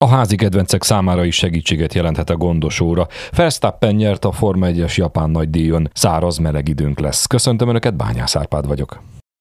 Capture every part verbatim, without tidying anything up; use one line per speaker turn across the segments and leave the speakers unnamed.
A házi kedvencek számára is segítséget jelenthet a gondos óra. Verstappen nyert a Forma egyes japán nagydíjon. Száraz, meleg időnk lesz. Köszöntöm Önöket, Bányász Árpád vagyok.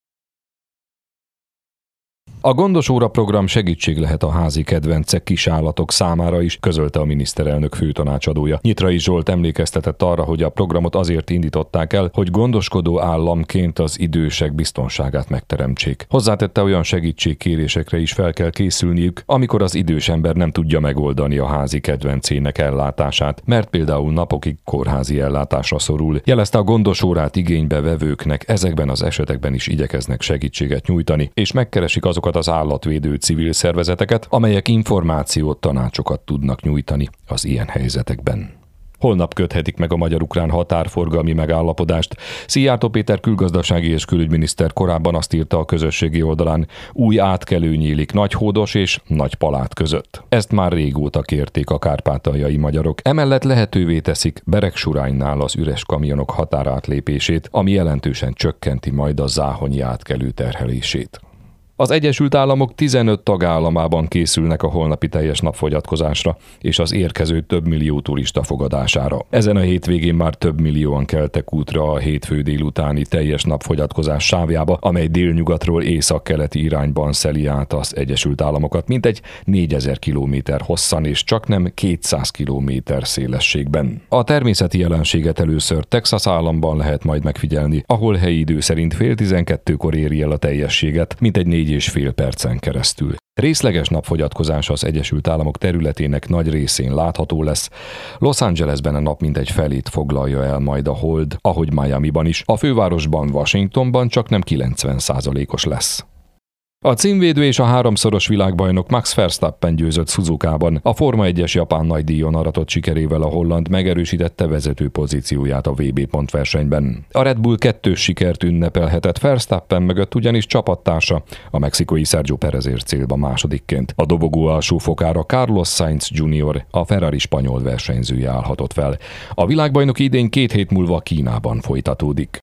A gondos óra program segítség lehet a házi kedvencek, kisállatok számára is, közölte a miniszterelnök főtanácsadója. Nyitrai Zsolt emlékeztetett arra, hogy a programot azért indították el, hogy gondoskodó államként az idősek biztonságát megteremtsék. Hozzátette, olyan segítségkérésekre is fel kell készülniük, amikor az idős ember nem tudja megoldani a házi kedvencének ellátását, mert például napokig kórházi ellátásra szorul. Jelezte, a gondos órát igénybe vevőknek ezekben az esetekben is igyekeznek segítséget nyújtani, és megkeresik azokat az állatvédő civil szervezeteket, amelyek információt, tanácsokat tudnak nyújtani az ilyen helyzetekben. Holnap köthetik meg a magyar-ukrán határforgalmi megállapodást. Szijjártó Péter külgazdasági és külügyminiszter korábban azt írta a közösségi oldalán, új átkelő nyílik Nagyhódos és Nagypalát között. Ezt már régóta kérték a kárpátaljai magyarok. Emellett lehetővé teszik Beregsuránynál az üres kamionok határátlépését, ami jelentősen csökkenti majd a záhonyi átkelő terhelését. Az Egyesült Államok tizenöt tagállamában készülnek a holnapi teljes napfogyatkozásra és az érkező több millió turista fogadására. Ezen a hétvégén már több millióan keltek útra a hétfő délutáni teljes napfogyatkozás sávjába, amely délnyugatról északkeleti irányban szeli át az Egyesült Államokat, mintegy négyezer kilométer hosszan és csaknem kétszáz kilométer szélességben. A természeti jelenséget először Texas államban lehet majd megfigyelni, ahol helyi idő szerint fél tizenkettőkor éri el a teljességet, mintegy négy és fél percen keresztül. Részleges napfogyatkozás az Egyesült Államok területének nagy részén látható lesz. Los Angelesben a nap mintegy felét foglalja el majd a hold, ahogy Miamiban is. A fővárosban, Washingtonban csak nem kilencven százalékos lesz. A címvédő és a háromszoros világbajnok Max Verstappen győzött Suzukában. A Forma egyes japán nagydíjon aratott sikerével a holland megerősítette vezető pozícióját a vé bé pontversenyben. A Red Bull kettős sikert ünnepelhetett, Verstappen mögött ugyanis csapattársa, a mexikói Sergio Pérez ért célba másodikként. A dobogó alsó fokára Carlos Sainz junior, a Ferrari spanyol versenyzője állhatott fel. A világbajnoki idény két hét múlva Kínában folytatódik.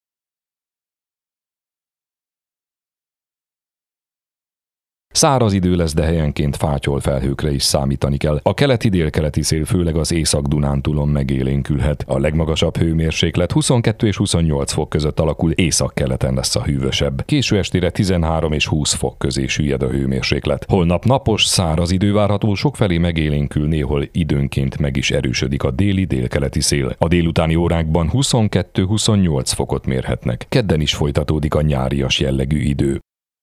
Száraz idő lesz, de helyenként fátyol felhőkre is számítani kell. A keleti-délkeleti szél főleg az Észak-Dunántúlon megélénkülhet. A legmagasabb hőmérséklet huszonkettő és huszonnyolc fok között alakul, északkeleten lesz a hűvösebb. Késő estére tizenhárom és húsz fok közé süllyed a hőmérséklet. Holnap napos, száraz idő várható, sokfelé megélénkül, néhol időnként meg is erősödik a déli-délkeleti szél. A délutáni órákban huszonkettő-huszonnyolc fokot mérhetnek. Kedden is folytatódik a nyárias jellegű idő.